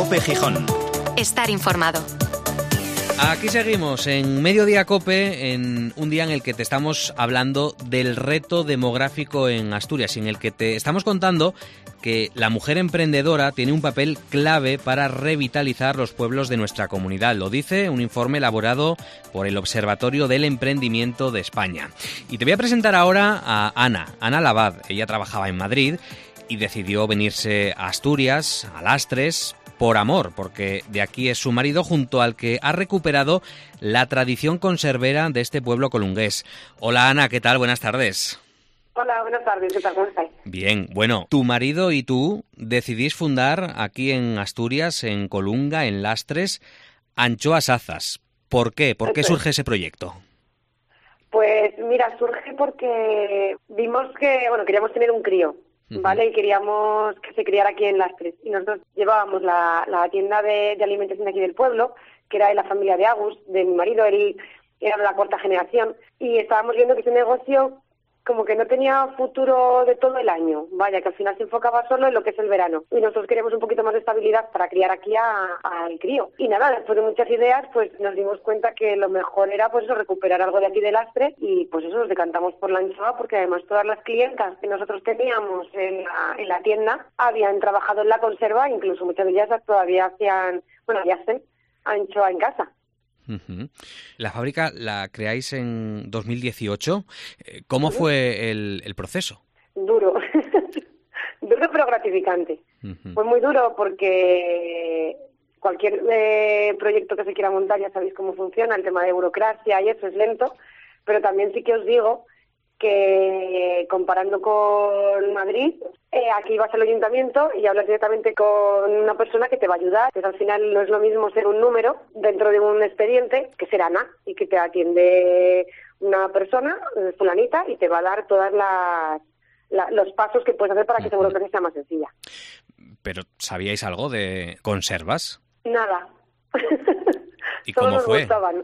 COPE Gijón. Estar informado. Aquí seguimos en Mediodía COPE, en un día en el que te estamos hablando del reto demográfico en Asturias y en el que te estamos contando que la mujer emprendedora tiene un papel clave para revitalizar los pueblos de nuestra comunidad. Lo dice un informe elaborado por el Observatorio del Emprendimiento de España. Y te voy a presentar ahora a Ana Labad. Ella trabajaba en Madrid y decidió venirse a Asturias, a Lastres, por amor, porque de aquí es su marido, junto al que ha recuperado la tradición conservera de este pueblo colungués. Hola Ana, ¿qué tal? Buenas tardes. Hola, buenas tardes, ¿qué tal? ¿Cómo estáis? Bien, bueno, tu marido y tú decidís fundar aquí en Asturias, en Colunga, en Lastres, Anchoas Azas. ¿Por qué? ¿Por qué surge ese proyecto? Pues mira, surge porque vimos que, queríamos tener un crío, ¿vale? Y queríamos que se criara aquí en Lastres. Y nosotros llevábamos la tienda de alimentación de aquí del pueblo, que era de la familia de Agus, de mi marido, él era de la cuarta generación, y estábamos viendo que ese negocio como que no tenía futuro de todo el año, vaya, que al final se enfocaba solo en lo que es el verano. Y nosotros queríamos un poquito más de estabilidad para criar aquí al crío. Y nada, después de muchas ideas, pues nos dimos cuenta que lo mejor era, pues eso, recuperar algo de aquí de Lastre, y pues eso, nos decantamos por la anchoa, porque además todas las clientas que nosotros teníamos en la tienda habían trabajado en la conserva, incluso muchas de ellas todavía hacen anchoa en casa. La fábrica la creáis en 2018. ¿Cómo fue el proceso? Duro. Duro pero gratificante. Fue muy duro porque cualquier proyecto que se quiera montar ya sabéis cómo funciona, el tema de burocracia y eso es lento, pero también sí que os digo que comparando con Madrid, aquí vas al ayuntamiento y hablas directamente con una persona que te va a ayudar. Entonces, al final no es lo mismo ser un número dentro de un expediente que ser Ana, y que te atiende una persona, fulanita, y te va a dar todas los pasos que puedes hacer para que seguro que sea más sencilla. ¿Pero sabíais algo de conservas? Nada. ¿Y cómo fue? Gustaban.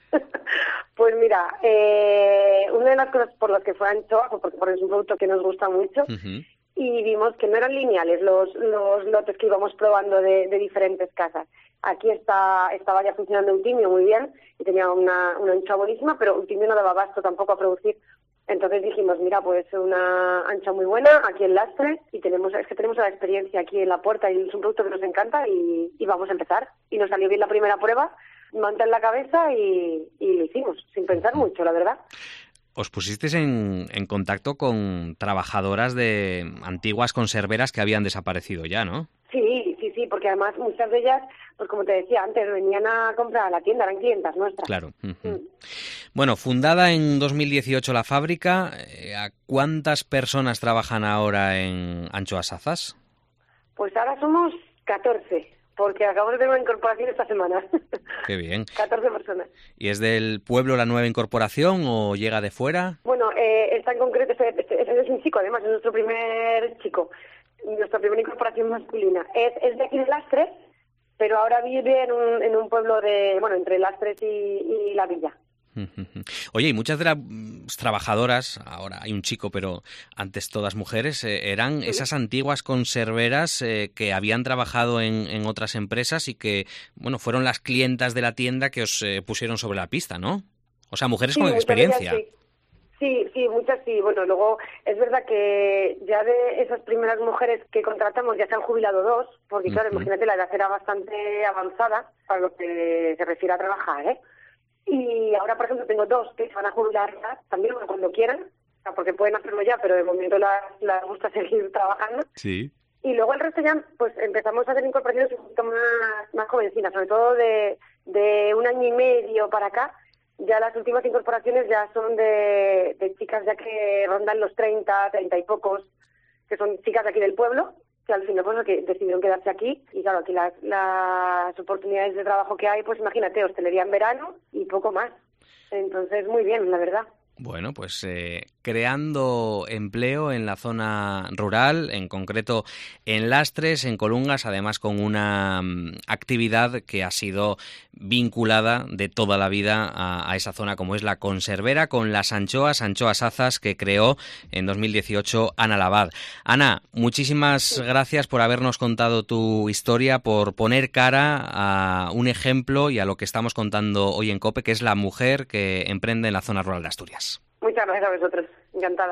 Pues mira, una de las cosas por las que fue anchoa fue porque es un producto que nos gusta mucho, y vimos que no eran lineales los lotes que íbamos probando de diferentes casas. Aquí estaba ya funcionando Eutimio muy bien y tenía una anchoa buenísima, pero Eutimio no daba abasto tampoco a producir. Entonces dijimos, mira, pues una anchoa muy buena aquí en Lastre, y tenemos la experiencia aquí en la puerta, y es un producto que nos encanta, y vamos a empezar. Y nos salió bien la primera prueba, manta en la cabeza, y lo hicimos, sin pensar mucho, la verdad. ¿Os pusisteis en contacto con trabajadoras de antiguas conserveras que habían desaparecido ya, no? Sí, porque además muchas de ellas, pues como te decía antes, venían a comprar a la tienda, eran clientas nuestras. Claro. Bueno, fundada en 2018 la fábrica, ¿a cuántas personas trabajan ahora en Anchoas Azas? Pues ahora somos 14. Porque acabamos de tener una incorporación esta semana. Qué bien. 14 personas. ¿Y es del pueblo la nueva incorporación o llega de fuera? Bueno, está en concreto, es un chico, además, es nuestro primer chico, nuestra primera incorporación masculina. Es de aquí de Lastres, pero ahora vive en un pueblo entre Lastres y La Villa. Oye, y muchas de las trabajadoras, ahora hay un chico, pero antes todas mujeres, eran esas antiguas conserveras que habían trabajado en otras empresas y que, fueron las clientas de la tienda que os pusieron sobre la pista, ¿no? O sea, mujeres con experiencia. Sí, muchas sí. Bueno, luego es verdad que ya de esas primeras mujeres que contratamos ya se han jubilado 2, porque claro, imagínate, la edad era bastante avanzada para lo que se refiere a trabajar, ¿eh? Y ahora, por ejemplo, tengo 2 que se van a jubilar ya, también cuando quieran, porque pueden hacerlo ya, pero de momento les gusta seguir trabajando. Sí. Y luego el resto ya, pues empezamos a hacer incorporaciones un poquito más jovencinas, sobre todo de un año y medio para acá. Ya las últimas incorporaciones ya son de chicas ya que rondan los 30 y pocos, que son chicas de aquí del pueblo, que al final pues que decidieron quedarse aquí. Y claro, aquí las oportunidades de trabajo que hay, pues imagínate, hostelería en verano y poco más. Entonces, muy bien, la verdad. Bueno, pues creando empleo en la zona rural, en concreto en Lastres, en Colungas, además con una actividad que ha sido vinculada de toda la vida a esa zona como es la conservera, con las anchoas azas que creó en 2018 Ana Labad. Ana, muchísimas gracias por habernos contado tu historia, por poner cara a un ejemplo y a lo que estamos contando hoy en COPE, que es la mujer que emprende en la zona rural de Asturias. Muchas gracias a vosotros, encantada.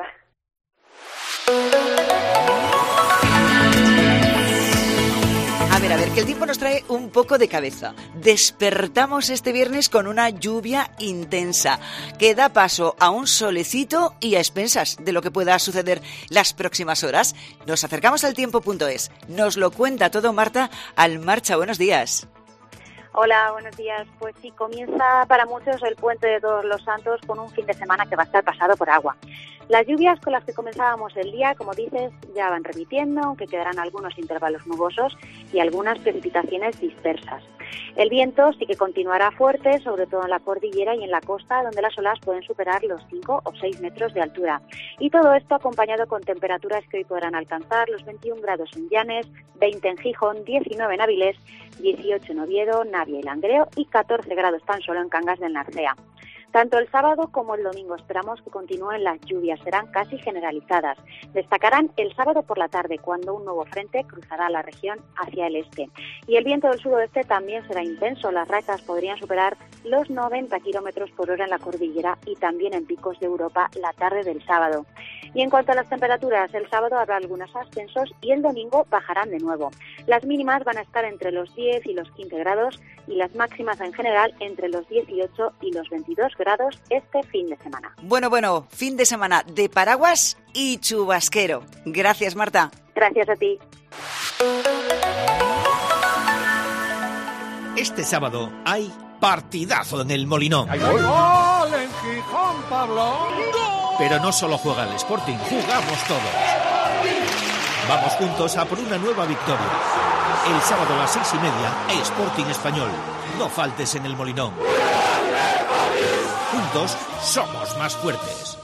A ver, que el tiempo nos trae un poco de cabeza. Despertamos este viernes con una lluvia intensa que da paso a un solecito y a expensas de lo que pueda suceder las próximas horas. Nos acercamos al tiempo.es. Nos lo cuenta todo Marta Almarcha. Buenos días. Hola, buenos días. Pues sí, comienza para muchos el Puente de Todos los Santos con un fin de semana que va a estar pasado por agua. Las lluvias con las que comenzábamos el día, como dices, ya van repitiendo, aunque quedarán algunos intervalos nubosos y algunas precipitaciones dispersas. El viento sí que continuará fuerte, sobre todo en la cordillera y en la costa, donde las olas pueden superar los 5 o 6 metros de altura. Y todo esto acompañado con temperaturas que hoy podrán alcanzar los 21 grados en Llanes, 20 en Gijón, 19 en Avilés, 18 en Oviedo, Navia y Langreo y 14 grados tan solo en Cangas del Narcea. Tanto el sábado como el domingo esperamos que continúen las lluvias, serán casi generalizadas. Destacarán el sábado por la tarde, cuando un nuevo frente cruzará la región hacia el este. Y el viento del sudoeste también será intenso, las rachas podrían superar los 90 kilómetros por hora en la cordillera y también en picos de Europa la tarde del sábado. Y en cuanto a las temperaturas, el sábado habrá algunos ascensos y el domingo bajarán de nuevo. Las mínimas van a estar entre los 10 y los 15 grados y las máximas en general entre los 18 y los 22 grados este fin de semana. Bueno, fin de semana de paraguas y chubasquero. Gracias, Marta. Gracias a ti. Este sábado hay partidazo en el Molinón. ¡Hay gol en Gijón, Pablo! Pero no solo juega el Sporting, jugamos todos. Vamos juntos a por una nueva victoria. El sábado a las 6:30, Sporting Español. No faltes en el Molinón. Juntos somos más fuertes.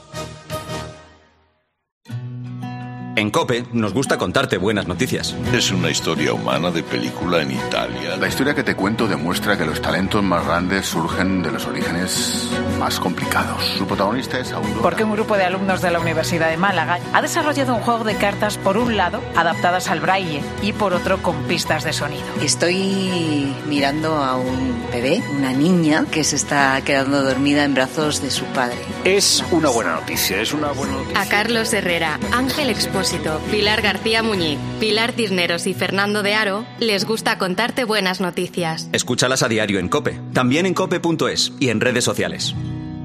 En COPE nos gusta contarte buenas noticias. Es una historia humana de película en Italia. La historia que te cuento demuestra que los talentos más grandes surgen de los orígenes más complicados. Su protagonista es Aurora. Porque un grupo de alumnos de la Universidad de Málaga ha desarrollado un juego de cartas, por un lado, adaptadas al braille y por otro, con pistas de sonido. Estoy mirando a un bebé, una niña, que se está quedando dormida en brazos de su padre. Es una buena noticia, A Carlos Herrera, Ángel Expósito, Pilar García Muñiz, Pilar Cisneros y Fernando de Aro les gusta contarte buenas noticias. Escúchalas a diario en COPE, también en cope.es y en redes sociales.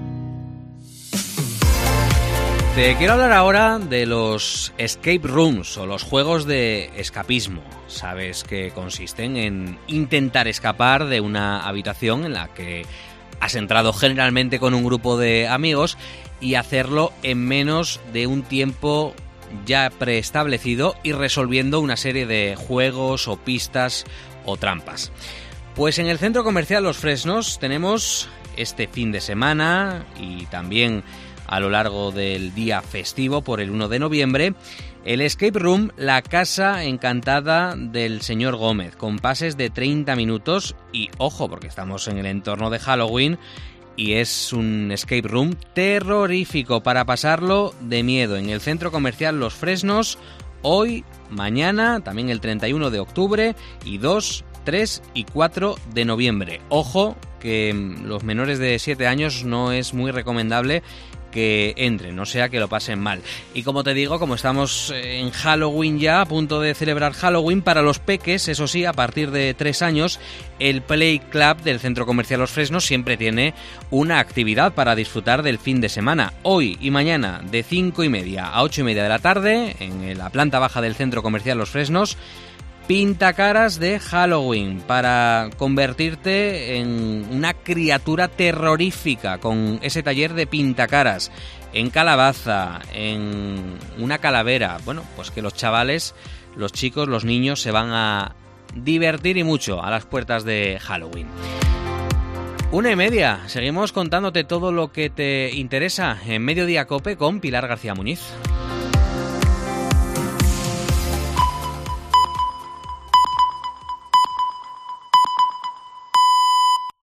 Te quiero hablar ahora de los escape rooms o los juegos de escapismo. Sabes que consisten en intentar escapar de una habitación en la que has entrado generalmente con un grupo de amigos y hacerlo en menos de un tiempo ya preestablecido y resolviendo una serie de juegos o pistas o trampas. Pues en el Centro Comercial Los Fresnos tenemos este fin de semana y también a lo largo del día festivo por el 1 de noviembre el Escape Room La Casa Encantada del Señor Gómez, con pases de 30 minutos y ojo, porque estamos en el entorno de Halloween y es un escape room terrorífico para pasarlo de miedo en el Centro Comercial Los Fresnos hoy, mañana, también el 31 de octubre y 2, 3 y 4 de noviembre. Ojo que los menores de 7 años no es muy recomendable que entren, no sea que lo pasen mal. Y como te digo, como estamos en Halloween ya, a punto de celebrar Halloween, para los peques, eso sí, a partir de 3 años, el Play Club del Centro Comercial Los Fresnos siempre tiene una actividad para disfrutar del fin de semana. Hoy y mañana, de 5:30 a 8:30 de la tarde, en la planta baja del Centro Comercial Los Fresnos, pintacaras de Halloween para convertirte en una criatura terrorífica con ese taller de pintacaras en calabaza, en una calavera. Bueno, pues que los chavales, los chicos, los niños se van a divertir y mucho a las puertas de Halloween. 1:30. Seguimos contándote todo lo que te interesa en Mediodía COPE con Pilar García Muñiz.